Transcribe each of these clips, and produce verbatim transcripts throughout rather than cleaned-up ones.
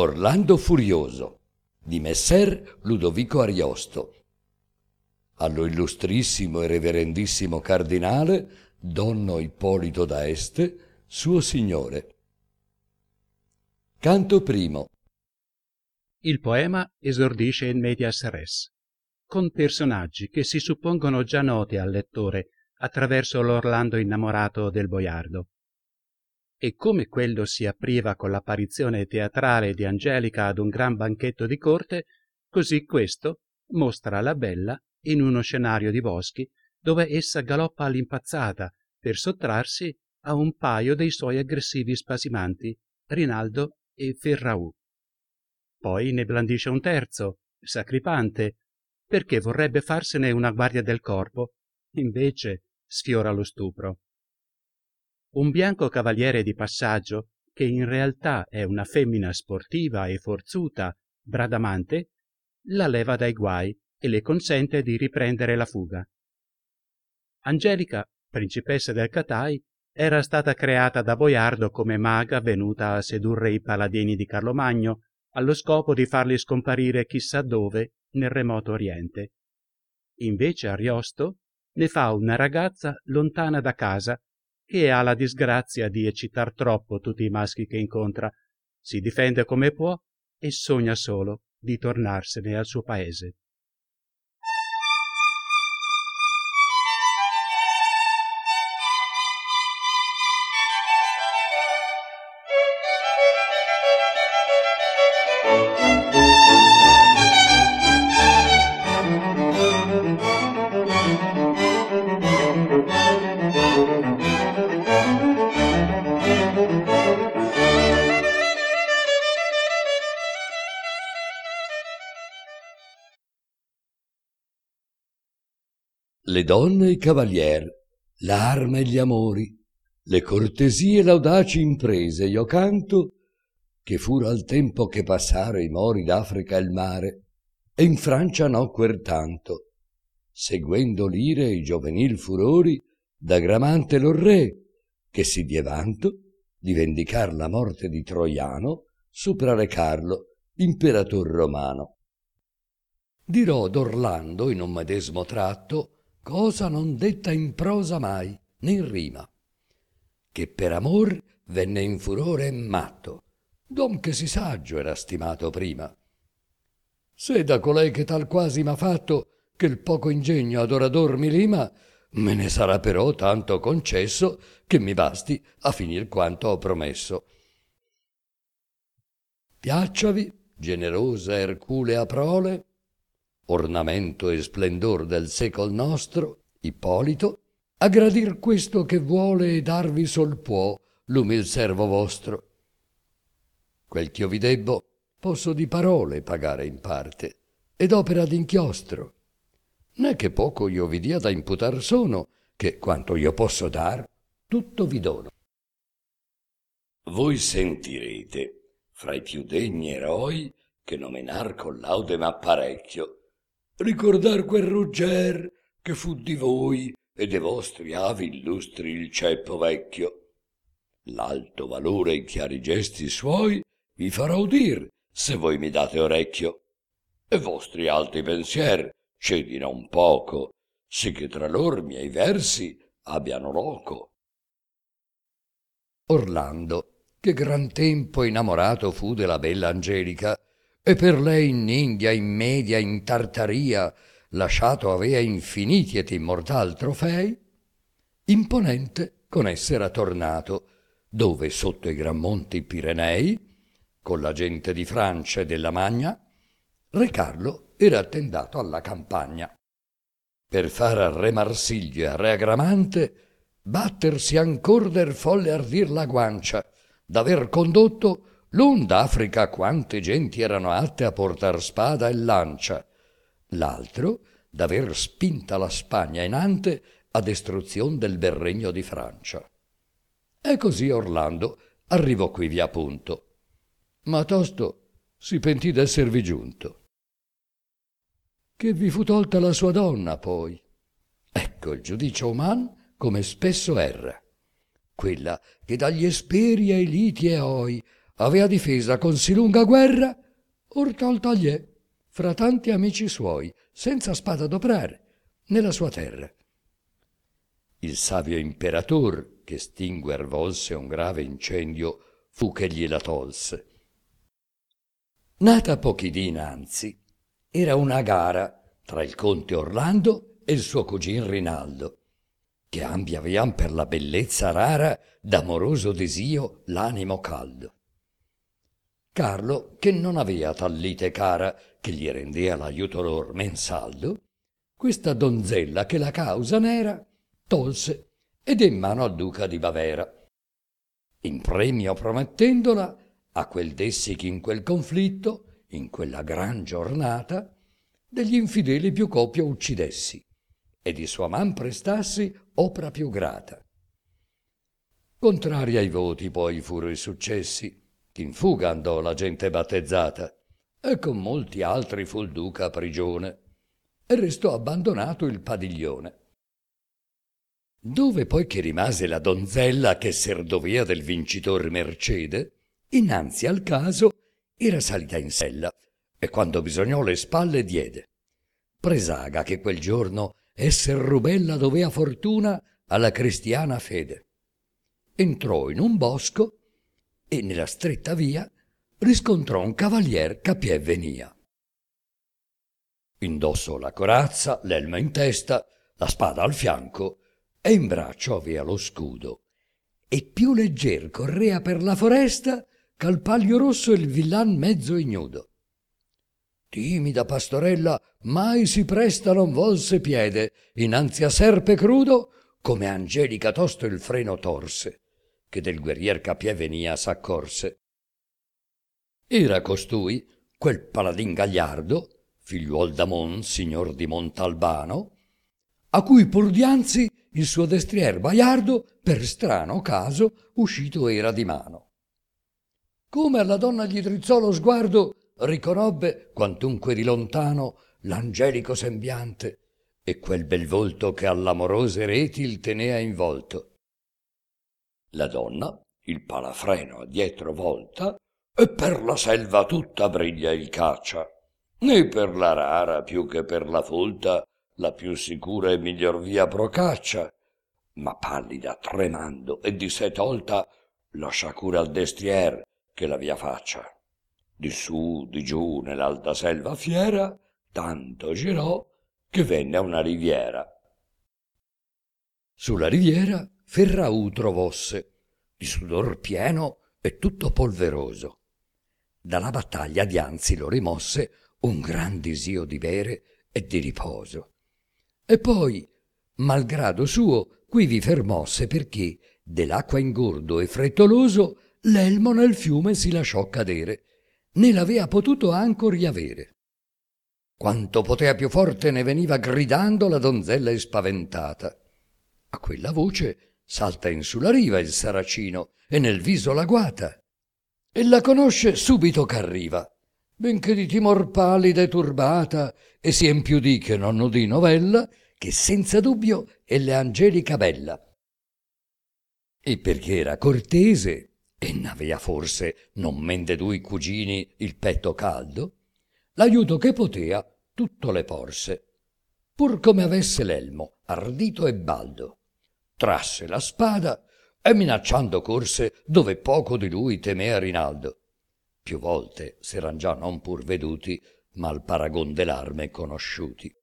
Orlando Furioso di Messer Ludovico Ariosto. Allo illustrissimo e reverendissimo cardinale Donno Ippolito da Este, suo signore. Canto primo. Il poema esordisce in medias res, con personaggi che si suppongono già noti al lettore attraverso l'Orlando innamorato del boiardo. E come quello si apriva con l'apparizione teatrale di Angelica ad un gran banchetto di corte, così questo mostra la bella in uno scenario di boschi dove essa galoppa all'impazzata per sottrarsi a un paio dei suoi aggressivi spasimanti, Rinaldo e Ferraù. Poi ne blandisce un terzo, Sacripante, perché vorrebbe farsene una guardia del corpo, invece sfiora lo stupro. Un bianco cavaliere di passaggio, che in realtà è una femmina sportiva e forzuta, Bradamante, la leva dai guai e le consente di riprendere la fuga. Angelica, principessa del Catai, era stata creata da Boiardo come maga venuta a sedurre i paladini di Carlomagno allo scopo di farli scomparire chissà dove nel remoto Oriente. Invece Ariosto ne fa una ragazza lontana da casa che ha la disgrazia di eccitar troppo tutti i maschi che incontra, si difende come può e sogna solo di tornarsene al suo paese. Le donne e i cavalier, l'arma e gli amori, le cortesie e l'audaci imprese io canto, che furo al tempo che passaro i mori d'Africa e il mare, e in Francia nocquer tanto, seguendo l'ire e i giovenil furori da Gramante lo re, che si die vanto di vendicar la morte di Troiano sopra re Carlo, imperator romano. Dirò d'Orlando in un medesmo tratto cosa non detta in prosa mai, né in rima, che per amor venne in furore matto, d'uom che si saggio era stimato prima. Se da colei che tal quasi m'ha fatto, che il poco ingegno ad orador mi lima, me ne sarà però tanto concesso che mi basti a finir quanto ho promesso. Piacciavi, generosa Erculea prole, ornamento e splendor del secol nostro, Ippolito, a gradir questo che vuole e darvi sol può l'umil servo vostro. Quel ch'io vi debbo posso di parole pagare in parte, ed opera d'inchiostro. Né che poco io vi dia da imputar sono, che quanto io posso dar, tutto vi dono. Voi sentirete, fra i più degni eroi, che nomenar con laude m'apparecchio, ricordar quel Rugger che fu di voi e de vostri avi illustri il ceppo vecchio. L'alto valore e i chiari gesti suoi vi farò udir se voi mi date orecchio, e vostri alti pensier cedino un poco, sì che tra lor miei versi abbiano loco. Orlando, che gran tempo innamorato fu della bella Angelica, e per lei in India, in Media, in Tartaria, lasciato avea infiniti et immortal trofei, imponente con essere tornato, dove sotto i gran monti Pirenei, con la gente di Francia e della Magna, re Carlo era attendato alla campagna. Per far a re Marsiglio e a re Agramante battersi ancor der folle ardir la guancia, d'aver condotto l'un d'Africa quante genti erano atte a portar spada e lancia, l'altro d'aver spinta la Spagna inante a destruzion del bel regno di Francia. E così Orlando arrivò quivi a punto, ma tosto si pentì d'esservi giunto. Che vi fu tolta la sua donna poi. Ecco il giudicio uman come spesso erra, quella che dagli esperi ai liti e oi avea difesa con sì lunga guerra, or tolta gli è, fra tanti amici suoi, senza spada adoprare, nella sua terra. Il savio imperator, che stinguer volse un grave incendio, fu che gliela tolse. Nata pochi dì innanzi, era una gara tra il conte Orlando e il suo cugin Rinaldo, che ambi avean per la bellezza rara d'amoroso desio l'animo caldo. Carlo, che non avea tal lite cara che gli rendea l'aiuto lor men saldo, questa donzella che la causa n'era tolse ed in mano al duca di Bavera, in premio promettendola a quel dessi che in quel conflitto, in quella gran giornata, degli infideli più copia uccidessi e di sua man prestassi opra più grata. Contrari ai voti poi furono i successi, in fuga andò la gente battezzata, e con molti altri fu il duca a prigione, e restò abbandonato il padiglione. Dove poi che rimase la donzella che ser dovea del vincitor mercede, innanzi al caso era salita in sella, e quando bisognò le spalle diede. Presaga che quel giorno esser rubella dovea fortuna alla cristiana fede. Entrò in un bosco e nella stretta via riscontrò un cavalier che a pie venia. Indosso la corazza, l'elmo in testa, la spada al fianco e in braccio avea lo scudo. E più legger correa per la foresta ch'al palio rosso il villan mezzo ignudo. Timida pastorella mai si presta non volse piede innanzi a serpe crudo, come Angelica tosto il freno torse, che del guerrier che a pie venia s'accorse. Era costui, quel paladin gagliardo, figliuol d'Amon, signor di Montalbano, a cui pur dianzi il suo destrier baiardo per strano caso uscito era di mano. Come alla donna gli drizzò lo sguardo, riconobbe, quantunque di lontano, l'angelico sembiante e quel bel volto che all'amorose reti il tenea involto. La donna, il palafreno dietro volta, e per la selva tutta briglia il caccia, né per la rara più che per la folta la più sicura e miglior via procaccia, ma pallida, tremando e di sé tolta, lascia cura al destrier che la via faccia. Di su, di giù, nell'alta selva fiera, tanto girò che venne a una riviera. Sulla riviera Ferrau trovosse, di sudor pieno e tutto polveroso. Dalla battaglia dianzi lo rimosse un gran disio di bere e di riposo. E poi, malgrado suo, qui vi fermosse perché, dell'acqua ingordo e frettoloso, l'elmo nel fiume si lasciò cadere, né l'avea potuto ancor riavere. Quanto potea più forte ne veniva gridando la donzella spaventata. A quella voce salta in sulla riva il saracino e nel viso la guata, e la conosce subito ch'arriva, benché di timor pallida e turbata, e si empiudì che non udì novella, che senza dubbio è l'Angelica bella. E perché era cortese, e n'avea forse, non men de dui cugini, il petto caldo, l'aiuto che potea tutto le porse, pur come avesse l'elmo, ardito e baldo. Trasse la spada e minacciando corse dove poco di lui temea Rinaldo. Più volte s'eran già non pur veduti, ma al paragon dell'arme conosciuti.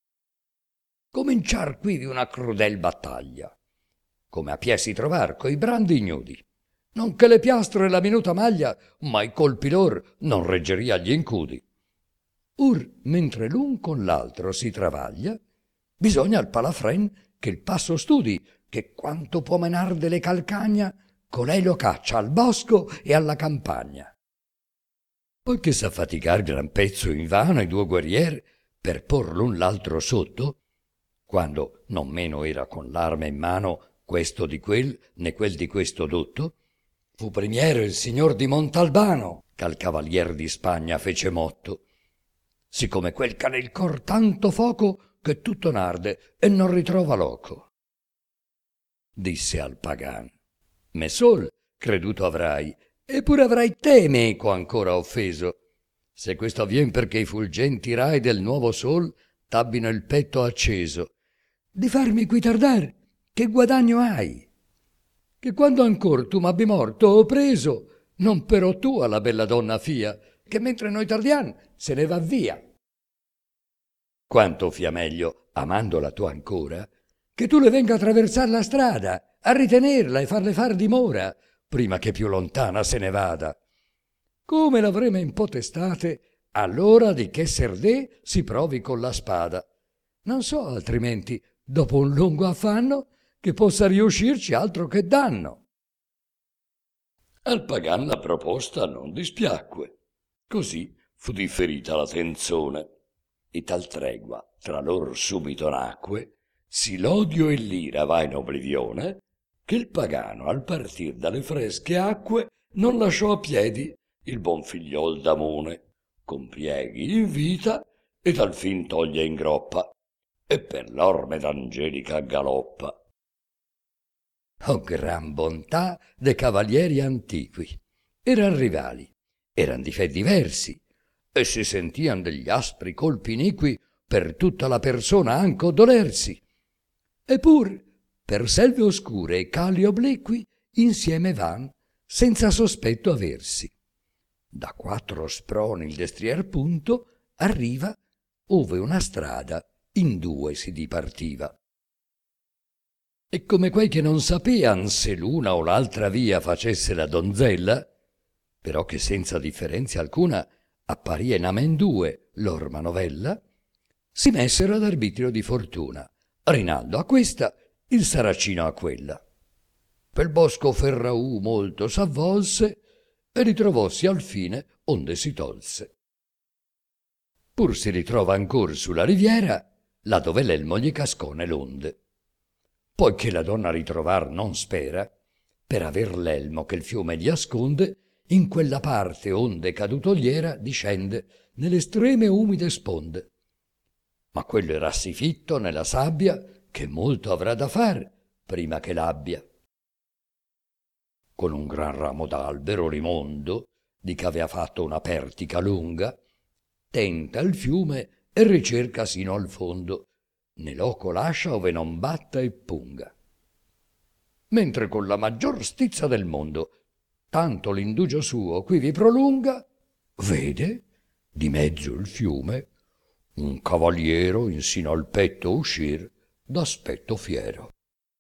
Cominciar quivi una crudel battaglia, come a pie si trovar coi brandi ignudi, non che le piastre e la minuta maglia, ma i colpi lor non reggeria gli incudi. Or, mentre l'un con l'altro si travaglia, bisogna al palafren che il passo studi, che quanto può menar delle calcagna, colei lo caccia al bosco e alla campagna. Poiché s'affaticar gran pezzo invano i due guerrier per por l'un l'altro sotto, quando non meno era con l'arma in mano questo di quel né quel di questo dotto, fu primiero il signor di Montalbano ch'al cavalier di Spagna fece motto, siccome quel c'ha nel cor tanto foco che tutto n'arde e non ritrova loco. Disse al pagan: me sol creduto avrai Eppure avrai te meco ancora offeso, se questo avvien perché i fulgenti rai del nuovo sol t'abbino il petto acceso. Di farmi qui tardar, che guadagno hai? Che quando ancor tu m'abbi morto o preso, non però tu alla bella donna fia, che mentre noi tardiam se ne va via. Quanto fia meglio, amandola tu ancora, che tu le venga a traversar la strada, a ritenerla e farle far dimora, prima che più lontana se ne vada. Come l'avremo in potestate, allora di che serdè si provi con la spada. Non so altrimenti, dopo un lungo affanno, che possa riuscirci altro che danno. Al pagan la proposta non dispiacque, così fu differita la tenzone, e tal tregua tra lor subito nacque, sì l'odio e l'ira va in oblivione, che il pagano al partir dalle fresche acque non lasciò a piedi il buon figliol d'Amone, con pieghi in vita ed al fin toglie in groppa, e per l'orme d'angelica galoppa. Oh gran bontà de cavalieri antiqui! Eran rivali, eran di fe diversi, e si sentian degli aspri colpi iniqui per tutta la persona anco dolersi. Eppur per selve oscure e cali obliqui insieme van, senza sospetto aversi. Da quattro sproni il destrier punto arriva ove una strada in due si dipartiva. E come quei che non sapean se l'una o l'altra via facesse la donzella, però che senza differenzia alcuna apparia in amendue lor manovella, si messero ad arbitrio di fortuna, Rinaldo a questa, il Saracino a quella. Pel bosco Ferraù molto s'avvolse e ritrovossi al fine onde si tolse. Pur si ritrova ancor sulla riviera, là dove l'elmo gli cascò nell'onde. Poiché la donna ritrovar non spera, per aver l'elmo che il fiume gli asconde, in quella parte onde caduto gli era discende nelle estreme umide sponde. Ma quello era sì fitto nella sabbia che molto avrà da far prima che l'abbia. Con un gran ramo d'albero rimondo, di che avea fatto una pertica lunga, tenta il fiume e ricerca sino al fondo, né loco lascia ove non batta e punga. Mentre con la maggior stizza del mondo tanto l'indugio suo qui vi prolunga, vede di mezzo il fiume un cavaliero insino al petto uscir d'aspetto fiero.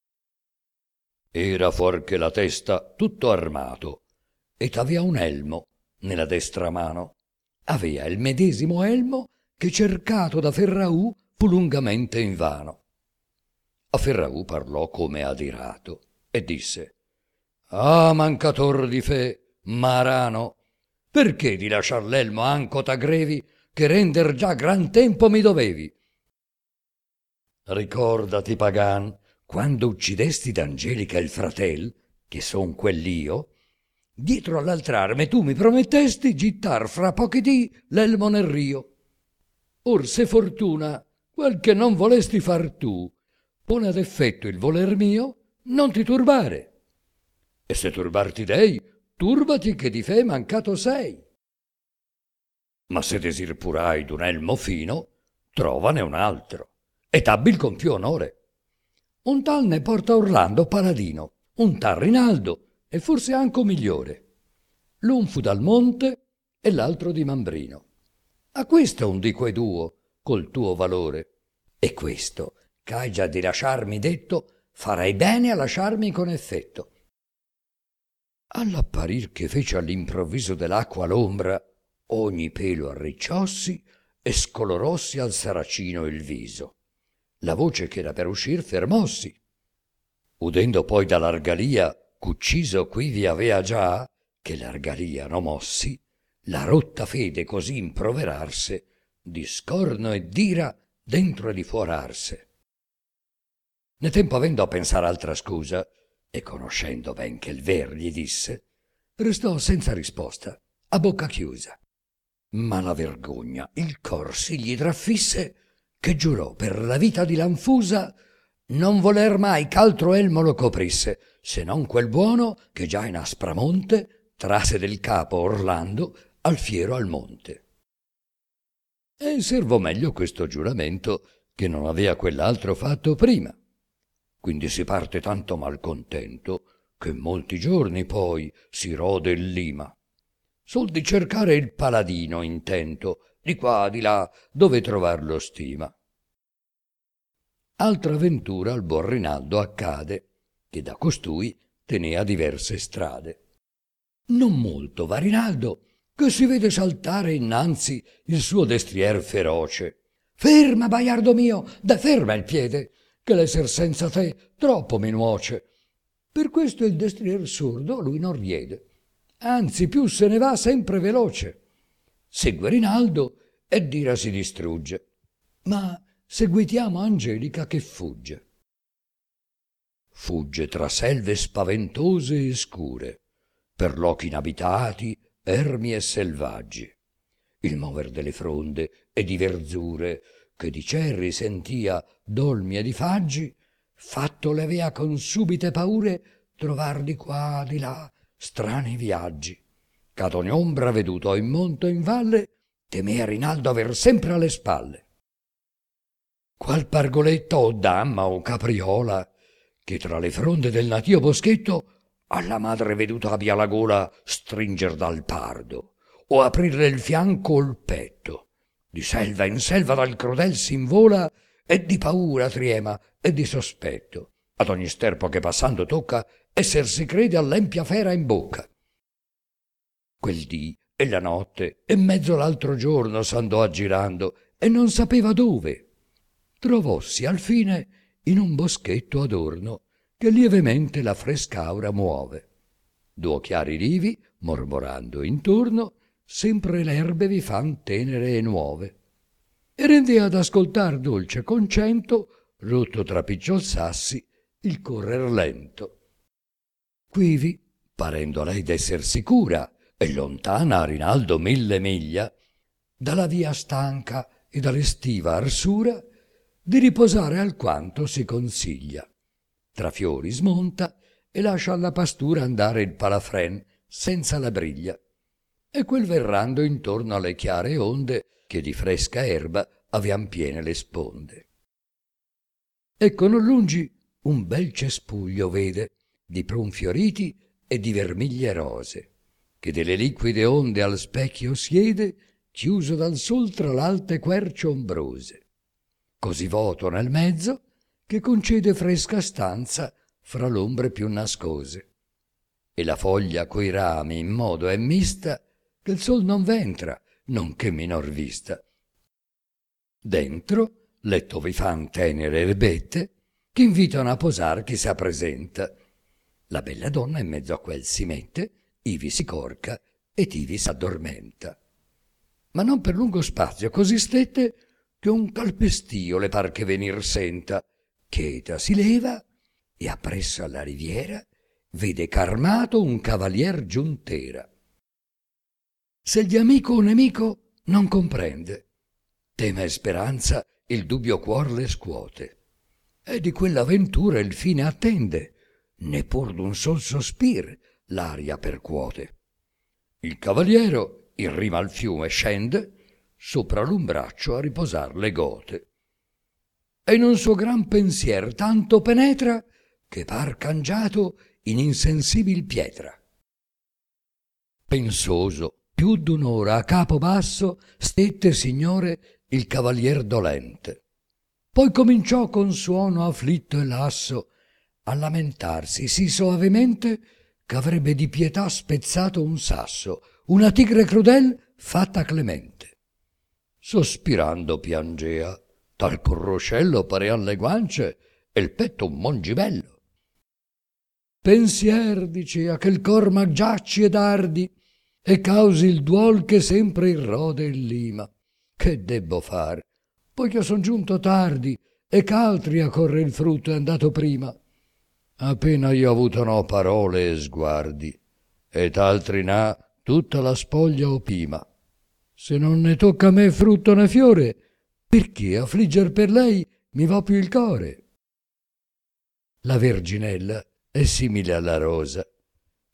Era fuor che la testa tutto armato, ed avea un elmo nella destra mano. Avea il medesimo elmo che cercato da Ferraù fu lungamente invano. A Ferraù parlò come adirato e disse: «Ah, mancator di fe, marano, perché di lasciar l'elmo anco t'aggrevi, che render già gran tempo mi dovevi? Ricordati, pagan, quando uccidesti d'Angelica il fratel, che son quell'io, dietro all'altrarme tu mi promettesti gittar fra pochi dì l'elmo nel rio. Or se fortuna, quel che non volesti far tu, pone ad effetto il voler mio, non ti turbare. E se turbarti dei, turbati che di fe mancato sei. Ma se desir purai d'un elmo fino, trovane un altro, e t'abbil con più onore. Un tal ne porta Orlando paladino, un tal Rinaldo, e forse anco migliore. L'un fu dal monte e l'altro di Mambrino. A questo un di quei duo, col tuo valore. E questo, c'hai già di lasciarmi detto, farai bene a lasciarmi con effetto. All'apparir che fece all'improvviso dell'acqua l'ombra, ogni pelo arricciossi e scolorossi al Saracino il viso. La voce che era per uscir fermossi. Udendo poi dall'argalia qu'ucciso qui vi avea già, che l'argalia no mossi, la rotta fede così improverarse, di scorno e d'ira dentro e di fuorarse. Ne tempo avendo a pensar altra scusa, e conoscendo ben che il ver gli disse, restò senza risposta, a bocca chiusa. Ma la vergogna il cor si gli traffisse, che giurò per la vita di Lanfusa non voler mai ch'altro elmo lo coprisse, se non quel buono che già in Aspramonte trase del capo Orlando al fiero al monte. E servò meglio questo giuramento che non avea quell'altro fatto prima. Quindi si parte tanto malcontento che molti giorni poi si rode il lima. Sol di cercare il paladino intento, di qua di là, dove trovar lo stima. Altra avventura al buon Rinaldo accade, che da costui tenea diverse strade. Non molto va Rinaldo, che si vede saltare innanzi il suo destrier feroce. Ferma, baiardo mio, da ferma il piede, che l'esser senza te troppo mi nuoce. Per questo il destrier sordo lui non riede, anzi più se ne va sempre veloce. Segue Rinaldo e d'ira si distrugge, ma seguitiamo Angelica che fugge. Fugge tra selve spaventose e scure, per lochi inabitati, ermi e selvaggi. Il mover delle fronde e di verzure, che di cerri sentia dolmi e di faggi, fatto le avea con subite paure trovar di qua di là strani viaggi. C'ad ogni ombra veduto in monto e in valle, temea Rinaldo aver sempre alle spalle. Qual pargoletta o damma o capriola, che tra le fronde del natio boschetto alla madre veduta abbia la gola stringer dal pardo, o aprirle il fianco o il petto. Di selva in selva dal crudel s'invola, e di paura triema e di sospetto. Ad ogni sterpo che passando tocca, esser si crede all'empia fera in bocca. Quel dì e la notte e mezzo l'altro giorno s'andò aggirando e non sapeva dove. Trovossi al fine in un boschetto adorno che lievemente la frescaura muove. Duo chiari rivi, mormorando intorno, sempre l'erbe vi fan tenere e nuove. E rendea ad ascoltar dolce concento, rotto tra picciol sassi, il correr lento. Quivi, parendo lei d'esser sicura, e lontana a Rinaldo mille miglia, dalla via stanca e dall'estiva arsura, di riposare alquanto si consiglia. Tra fiori smonta e lascia alla pastura andare il palafren senza la briglia, e quel verrando intorno alle chiare onde che di fresca erba avean piene le sponde. Ecco non lungi un bel cespuglio vede di prun fioriti e di vermiglie rose, che delle liquide onde al specchio siede, chiuso dal sol tra l'alte querce ombrose, così voto nel mezzo che concede fresca stanza fra l'ombre più nascose, e la foglia coi rami in modo è mista che il sol non v'entra, nonché minor vista. Dentro letto vi fan tenere erbette che invitano a posar chi s'appresenta. La bella donna in mezzo a quel si mette, ivi si corca ed ivi s'addormenta. Ma non per lungo spazio così stette che un calpestio le par che venir senta, cheta si leva e appresso alla riviera vede c'armato un cavalier giuntera. Se gli amico o nemico non comprende, tema e speranza il dubbio cuor le scuote, e di quell'avventura il fine attende, neppur d'un sol sospir l'aria percuote. Il cavaliero in rima al fiume scende, sopra l'umbraccio a riposar le gote, e in un suo gran pensier tanto penetra che par cangiato in insensibil pietra. Pensoso più d'un'ora a capo basso stette, signore, il cavalier dolente. Poi cominciò con suono afflitto e lasso a lamentarsi sì soavemente ch'avrebbe di pietà spezzato un sasso, una tigre crudel fatta clemente. Sospirando piangea, tal corroscello parean le guance e il petto un mongibello. Pensier, dicea, che il cor m'aggiacci ed ardi e causi il duol che sempre irrode il lima. Che debbo far, poiché son giunto tardi e ch'altri a corre il frutto è andato prima. Appena io avuto no parole e sguardi, ed altri n'ha tutta la spoglia opima. Se non ne tocca a me frutto né fiore, perché affligger per lei mi va più il core? La verginella è simile alla rosa,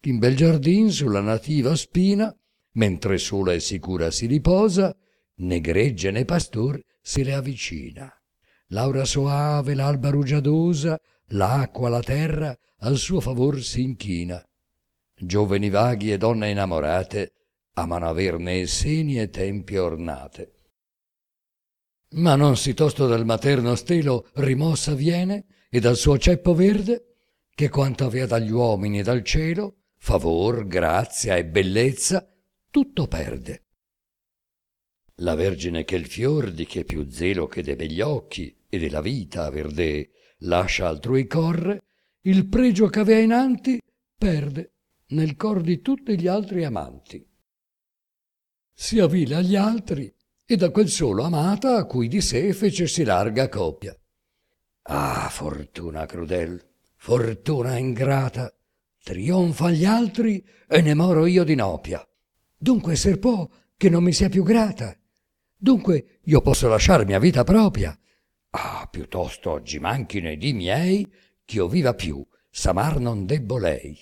in bel giardin sulla nativa spina, mentre sola e sicura si riposa, né gregge né pastor se le avvicina. L'aura soave, l'alba rugiadosa, l'acqua, la terra, al suo favor si inchina. Giovani vaghi e donne innamorate amano averne seni e tempie ornate. Ma non si tosto dal materno stelo rimossa viene e dal suo ceppo verde, che quanto avea dagli uomini e dal cielo, favor, grazia e bellezza, tutto perde. La Vergine che il fior di che più zelo che de begli occhi e della vita verde lascia altrui corre, il pregio ch'avea inanti perde nel cor di tutti gli altri amanti. Si avvila agli altri e da quel solo amata a cui di sé fecesi larga copia. Ah, fortuna crudel, fortuna ingrata, trionfa agli altri e ne moro io di nopia. Dunque ser può che non mi sia più grata. Dunque io posso lasciar mia vita propria. Ah, piuttosto oggi manchino i dì miei, ch'io viva più, s'amar non debbo lei.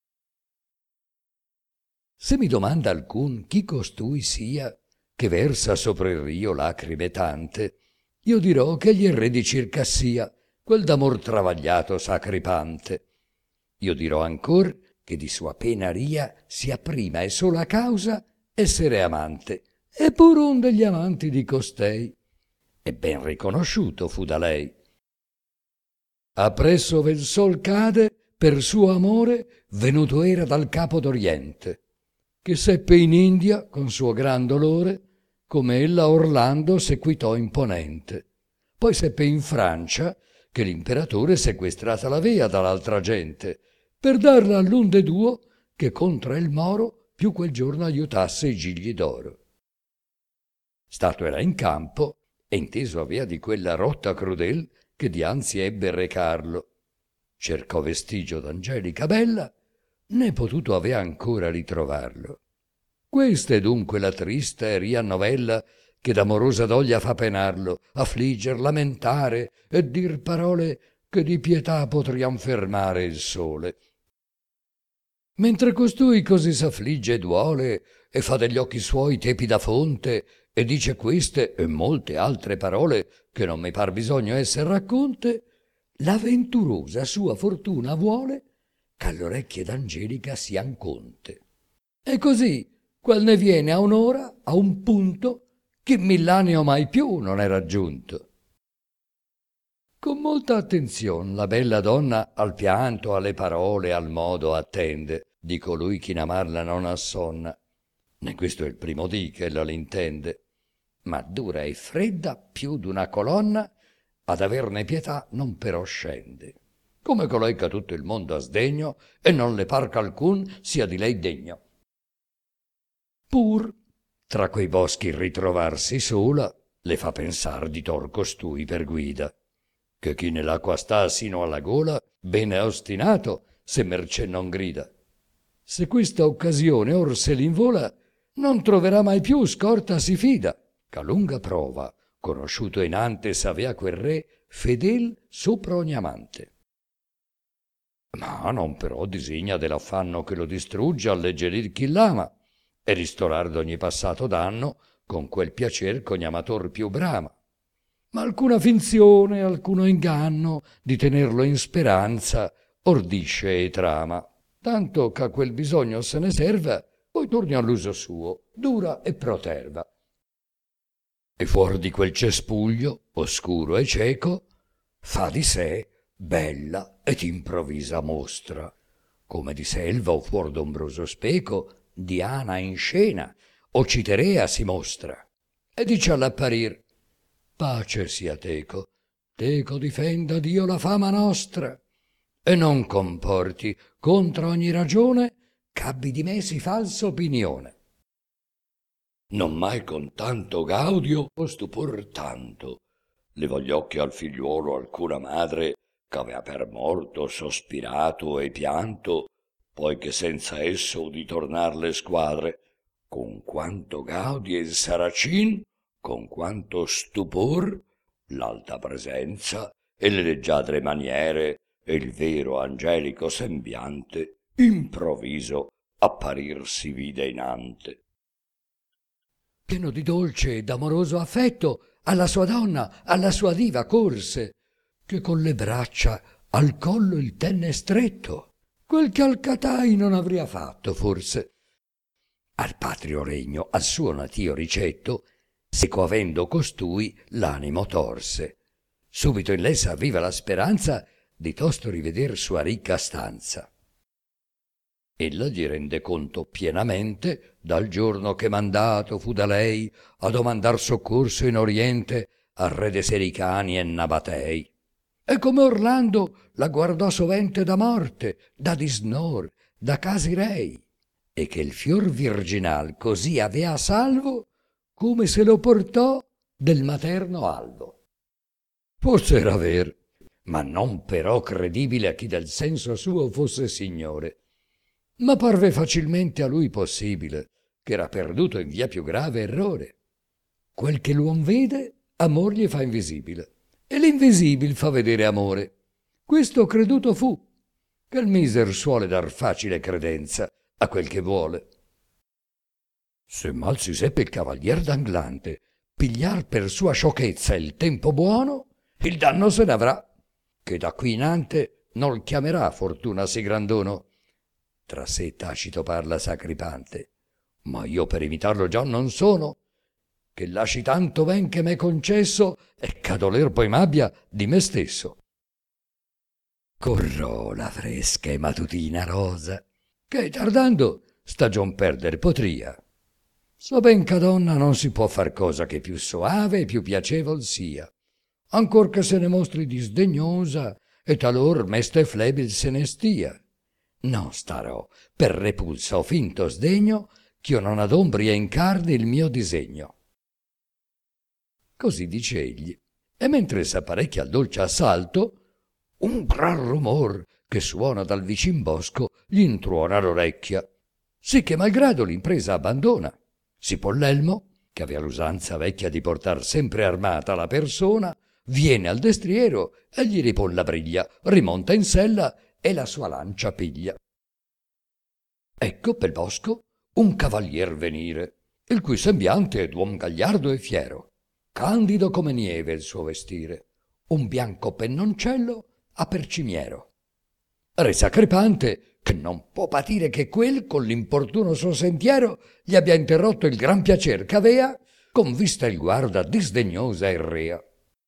Se mi domanda alcun chi costui sia, che versa sopra il rio lacrime tante, io dirò che egli è re di Circassia, quel d'amor travagliato sacripante. Io dirò ancor che di sua pena ria sia prima e sola causa essere amante, e pur un degli amanti di costei, e ben riconosciuto fu da lei. Appresso ove il sol cade, per suo amore venuto era dal capo d'Oriente, che seppe in India con suo gran dolore come ella Orlando sequitò imponente. Poi seppe in Francia che l'imperatore sequestrata l'avea dall'altra gente, per darla all'un de duo che contra il Moro più quel giorno aiutasse i gigli d'oro. Stato era in campo e inteso avea di quella rotta crudel che dianzi ebbe recarlo. Cercò vestigio d'Angelica bella, né potuto avea ancora ritrovarlo. Questa è dunque la trista e ria novella che d'amorosa doglia fa penarlo, affligger, lamentare e dir parole che di pietà potrian fermare il sole. Mentre costui così s'affligge e duole e fa degli occhi suoi tepida fonte e dice queste e molte altre parole che non mi par bisogno esser racconte, la venturosa sua fortuna vuole ch'all'orecchie d'Angelica sian conte. E così qual ne viene a un'ora, a un punto, che mill'anni o mai più non è raggiunto. Con molta attenzion la bella donna al pianto, alle parole, al modo attende di colui che in amarla non assonna. Ne questo è il primo dì che ella l'intende, ma dura e fredda più d'una colonna, ad averne pietà non però scende, come colei che tutto il mondo ha sdegno e non le par ch'alcun sia di lei degno. Pur tra quei boschi ritrovarsi sola le fa pensar di tor costui per guida, che chi nell'acqua sta sino alla gola bene ostinato se mercé non grida. Se questa occasione or se l'invola non troverà mai più scorta si fida, ch'a lunga prova conosciuto inante s'avea quel re fedel sopra ogni amante. Ma non però disegna dell'affanno che lo distrugge alleggerir chi l'ama e ristorar d'ogni passato danno con quel piacer ch'ogni amator più brama. Ma alcuna finzione, alcuno inganno di tenerlo in speranza ordisce e trama, tanto ch'a quel bisogno se ne serva, poi torni all'uso suo, dura e proterva. E fuor di quel cespuglio, oscuro e cieco, fa di sé bella ed improvvisa mostra, come di selva o fuor d'ombroso speco, Diana in scena o Citerea si mostra, e dice all'apparir: pace sia teco, teco difenda Dio la fama nostra, e non comporti contra ogni ragione ch'abbi di me sì falsa opinione. Non mai con tanto gaudio o stupor tanto levò gli occhi al figliuolo alcuna madre ch'avea per morto sospirato e pianto, poi che senza esso udì tornar le squadre, con quanto gaudi il saracin, con quanto stupor, l'alta presenza e le leggiadre maniere e il vero angelico sembiante improvviso apparir si vide inante. Pieno di dolce ed amoroso affetto, alla sua donna, alla sua diva corse, che con le braccia al collo il tenne stretto, quel che al Catai non avria fatto forse. Al patrio regno, al suo natio ricetto, seco avendo costui l'animo torse. Subito in lei s'avviva la speranza di tosto riveder sua ricca stanza. Ella gli rende conto pienamente dal giorno che mandato fu da lei a domandar soccorso in oriente al re de Sericani e Nabatei. E come Orlando la guardò sovente da morte, da disnor, da casi rei, e che il fior virginal così avea salvo come se lo portò del materno albo. Forse era ver, ma non però credibile a chi del senso suo fosse signore. Ma parve facilmente a lui possibile, che era perduto in via più grave errore. Quel che l'uom vede, amor gli fa invisibile, e l'invisibil fa vedere amore. Questo creduto fu, che il miser suole dar facile credenza a quel che vuole. Se mal si seppe il cavalier d'Anglante pigliar per sua sciocchezza il tempo buono, il danno se n'avrà, che da qui inante non chiamerà fortuna sì grandono. Tra sé tacito parla Sacripante, ma io per imitarlo già non sono, che lasci tanto ben che m'è concesso e cadoler poi m'abbia di me stesso. Corrò la fresca e matutina rosa, che tardando stagion perder potria. So ben che a donna non si può far cosa che più soave e più piacevol sia, ancor che se ne mostri disdegnosa e talor mesta e flebil se ne stia. Non starò per repulsa o finto sdegno ch'io non adombri e incarni il mio disegno. Così dice egli, e mentre s'apparecchia al dolce assalto, un gran rumor che suona dal vicin bosco gli intruona l'orecchia, sì che malgrado l'impresa abbandona, si pon l'elmo, che avea l'usanza vecchia di portar sempre armata la persona, viene al destriero e gli ripon la briglia, rimonta in sella e la sua lancia piglia. Ecco pel bosco un cavalier venire, il cui sembiante è d'uom gagliardo e fiero, candido come nieve il suo vestire, un bianco pennoncello a percimiero. Re Sacripante, che non può patire che quel con l'importuno suo sentiero gli abbia interrotto il gran piacer ch'avea, con vista il guarda disdegnosa e rea.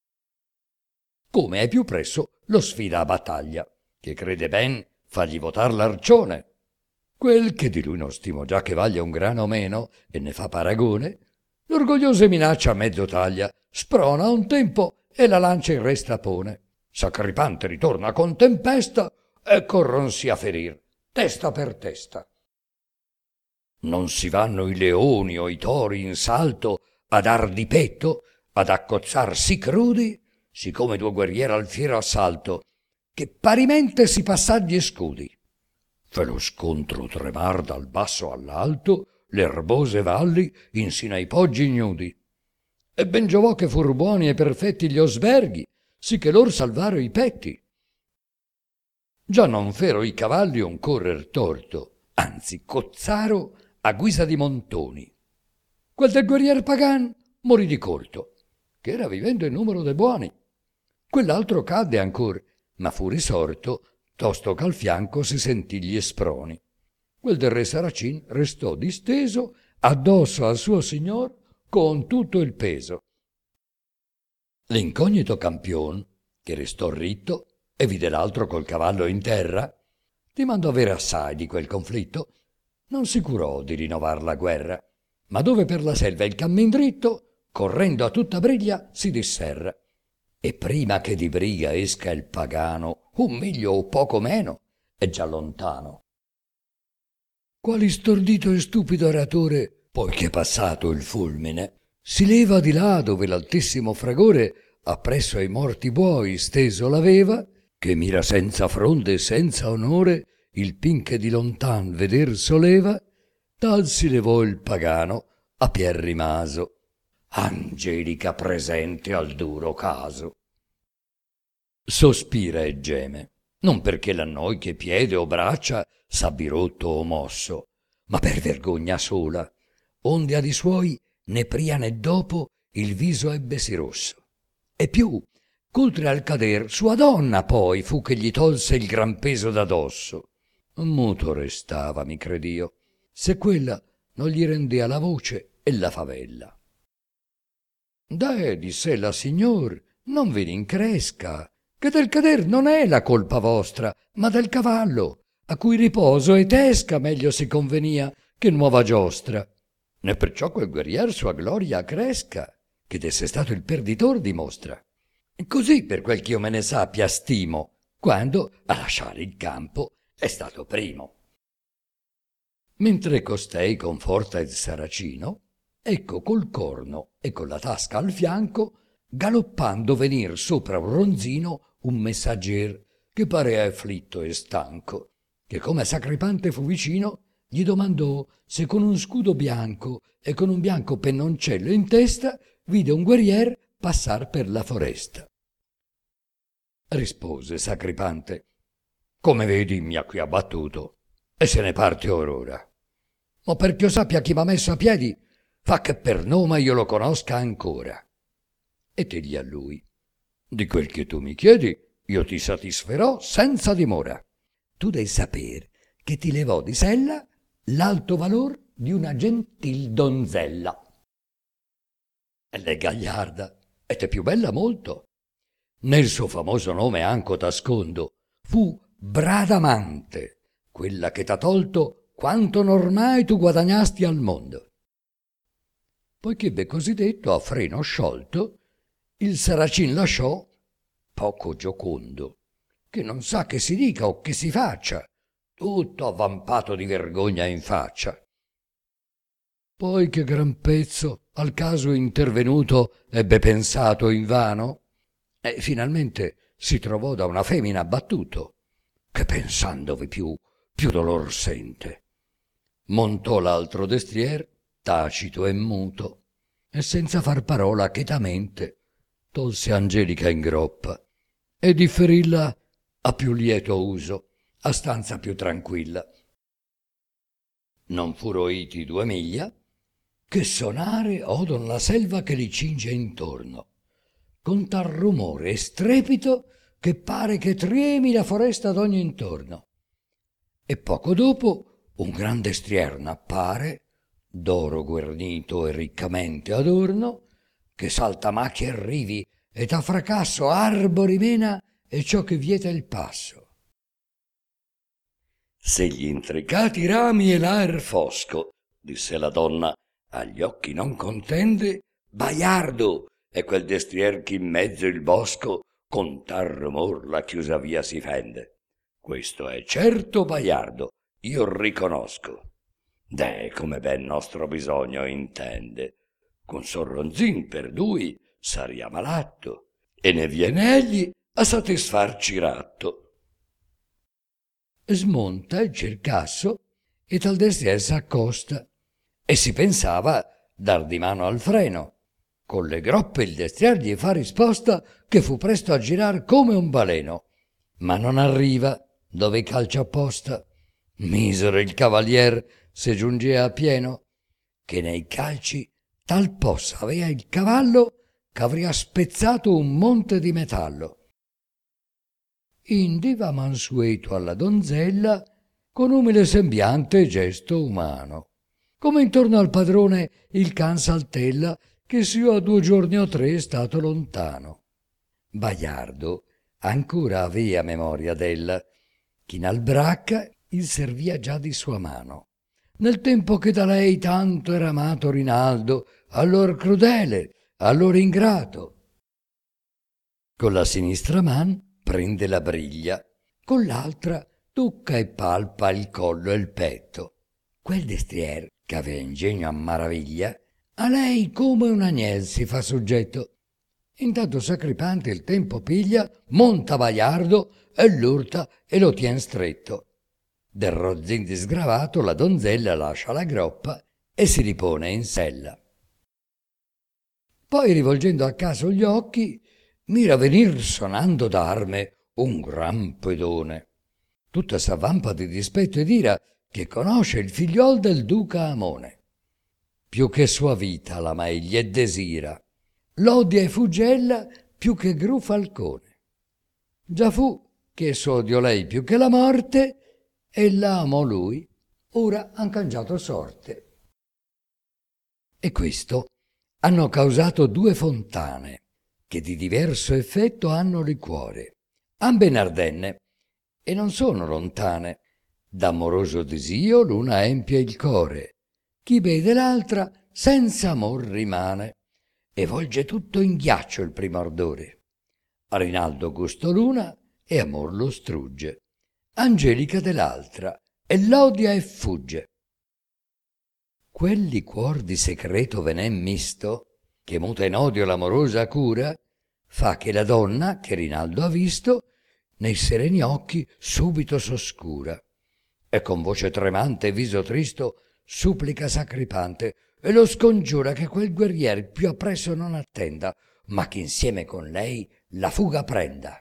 Come è più presso lo sfida a battaglia, che crede ben fagli votar l'arcione. Quel che di lui non stimo già che vaglia un grano meno e ne fa paragone, l'orgogliosa minaccia a mezzo taglia, sprona a un tempo e la lancia in resta pone. Sacripante ritorna con tempesta e corronsi a ferir, testa per testa. Non si vanno i leoni o i tori in salto a dar di petto, ad accozzar sì crudi, siccome due guerrieri al fiero assalto, che parimente si passar gli scudi. Fe lo scontro tremar dal basso all'alto, le erbose valli insino ai poggi ignudi. E ben giovò che fur buoni e perfetti gli osberghi, sì che lor salvaro i petti. Già non fero i cavalli un correr torto, anzi cozzaro a guisa di montoni. Quel del guerrier pagan morì di corto, che era vivendo in numero de buoni. Quell'altro cadde ancor, ma fu risorto, tosto che al fianco si sentì gli sproni. Quel del re Saracin restò disteso addosso al suo signor con tutto il peso. L'incognito campion, che restò ritto e vide l'altro col cavallo in terra, dimandò avere assai di quel conflitto, non si curò di rinnovar la guerra, ma dove per la selva il cammin dritto, correndo a tutta briglia, si disserra. E prima che di briga esca il pagano, un miglio o poco meno, è già lontano. Quali stordito e stupido oratore, poiché passato il fulmine, si leva di là dove l'altissimo fragore appresso ai morti buoi steso l'aveva, che mira senza fronde e senza onore il pin che di lontan veder soleva, tal si levò il pagano a pier rimaso, Angelica presente al duro caso. Sospira e geme, non perché la noi che piede o braccia s'abbi rotto o mosso, ma per vergogna sola, onde a di suoi né pria né dopo il viso ebbesi rosso. E più, c'oltre al cader, sua donna poi fu che gli tolse il gran peso da dosso. Muto restava, mi credio, se quella non gli rendea la voce e la favella. Deh, diss'ella, signor, non vi rincresca, che del cader non è la colpa vostra, ma del cavallo, a cui riposo e tesca meglio si convenia che nuova giostra. Ne perciò quel guerrier sua gloria cresca, che d'esse stato il perditor dimostra. Così, per quel ch'io me ne sappia, stimo, quando a lasciare il campo è stato primo. Mentre costei conforta il saracino, ecco col corno e con la tasca al fianco, galoppando venir sopra un ronzino un messagger che parea afflitto e stanco, che come Sacripante fu vicino, gli domandò se con un scudo bianco e con un bianco pennoncello in testa vide un guerrier passar per la foresta. Rispose Sacripante: come vedi mi ha qui abbattuto e se ne parte or ora. Ma perché io sappia chi m'ha messo a piedi, fa che per nome io lo conosca ancora. E tegli a lui: di quel che tu mi chiedi io ti satisferò senza dimora. Tu devi saper che ti levò di sella l'alto valor di una gentil donzella. E lei gagliarda e te più bella molto. Nel suo famoso nome anco t'ascondo, fu Bradamante, quella che t'ha tolto quanto ormai tu guadagnasti al mondo. Poiché ebbe così detto, a freno sciolto, il saracin lasciò, poco giocondo, che non sa che si dica o che si faccia, tutto avvampato di vergogna in faccia. Poi che gran pezzo al caso intervenuto ebbe pensato invano, e finalmente si trovò da una femmina abbattuto, che pensandovi più, più dolor sente. Montò l'altro destrier, tacito e muto, e senza far parola chetamente tolse Angelica in groppa e differilla a più lieto uso, a stanza più tranquilla. Non furo iti due miglia che sonare odon la selva che li cinge intorno, con tal rumore e strepito che pare che tremi la foresta d'ogni intorno. E poco dopo un gran destrier n'appare, d'oro guernito e riccamente adorno, che salta macchie e rivi ed a fracasso arbori mena e ciò che vieta il passo. Se gli intricati rami e l'aer fosco, disse la donna, agli occhi non contende, baiardo è quel destrier che in mezzo il bosco con tal rumor la chiusa via si fende. Questo è certo baiardo, io riconosco. Deh, come ben nostro bisogno intende. Con sorronzin per lui saria malatto, e ne viene egli a satisfarci ratto. Smonta il cercasso e tal destrier s'accosta, e si pensava dar di mano al freno. Con le groppe il destrier gli fa risposta che fu presto a girar come un baleno, ma non arriva dove calcia apposta. Misero il cavalier se giungea a pieno, che nei calci tal possa avea il cavallo ch'avria spezzato un monte di metallo. Indi va mansueto alla donzella con umile sembiante e gesto umano, come intorno al padrone il can saltella che s'io a due giorni o tre è stato lontano. Baiardo ancora avea memoria della, chin al bracca il servia già di sua mano, nel tempo che da lei tanto era amato Rinaldo, allor crudele, allor ingrato. Con la sinistra man prende la briglia, con l'altra tocca e palpa il collo e il petto. Quel destrier, che avea ingegno a maraviglia, a lei come un agnel si fa soggetto. Intanto Sacripante il tempo piglia, monta baiardo e l'urta e lo tien stretto. Del rozzin disgravato la donzella lascia la groppa e si ripone in sella. Poi, rivolgendo a caso gli occhi, mira venir sonando d'arme un gran pedone. Tutta s'avvampa di dispetto ed ira che conosce il figliol del duca Amone. Più che sua vita la meglie desira, l'odia e fuggella più che gru falcone. Già fu che s'odio lei più che la morte, e l'amo lui, ora han cangiato sorte. E questo hanno causato due fontane, che di diverso effetto hanno liquore, ambe in Ardenne, e non sono lontane. D'amoroso desio l'una empie il core, chi vede l'altra senza amor rimane, e volge tutto in ghiaccio il primo ardore. A Rinaldo gusto l'una e amor lo strugge, Angelica dell'altra e l'odia e fugge. Quel liquor di secreto venen misto, che muta in odio l'amorosa cura, fa che la donna, che Rinaldo ha visto, nei sereni occhi subito s'oscura, e con voce tremante e viso tristo supplica sacripante, e lo scongiura che quel guerrier più appresso non attenda, ma che insieme con lei la fuga prenda.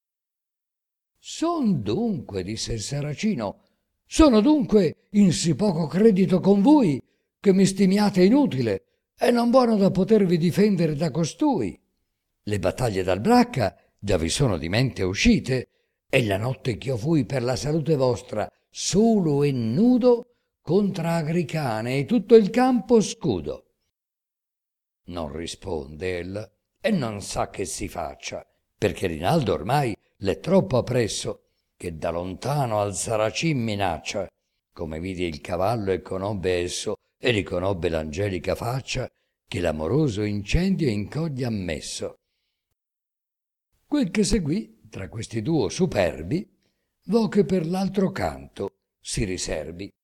Son dunque, disse il Saracino, sono dunque in sì poco credito con voi, che mi stimiate inutile e non buono da potervi difendere da costui. Le battaglie dal Bracca già vi sono di mente uscite, e la notte ch'io fui per la salute vostra solo e nudo contra Agricane e tutto il campo scudo. Non risponde ella e non sa che si faccia, perché Rinaldo ormai l'è troppo appresso, che da lontano al Saracin minaccia. Come vide il cavallo e conobbe esso, e riconobbe l'angelica faccia, che l'amoroso incendio in cogli ha messo. Quel che seguì tra questi duo superbi, vo che per l'altro canto si riserbi.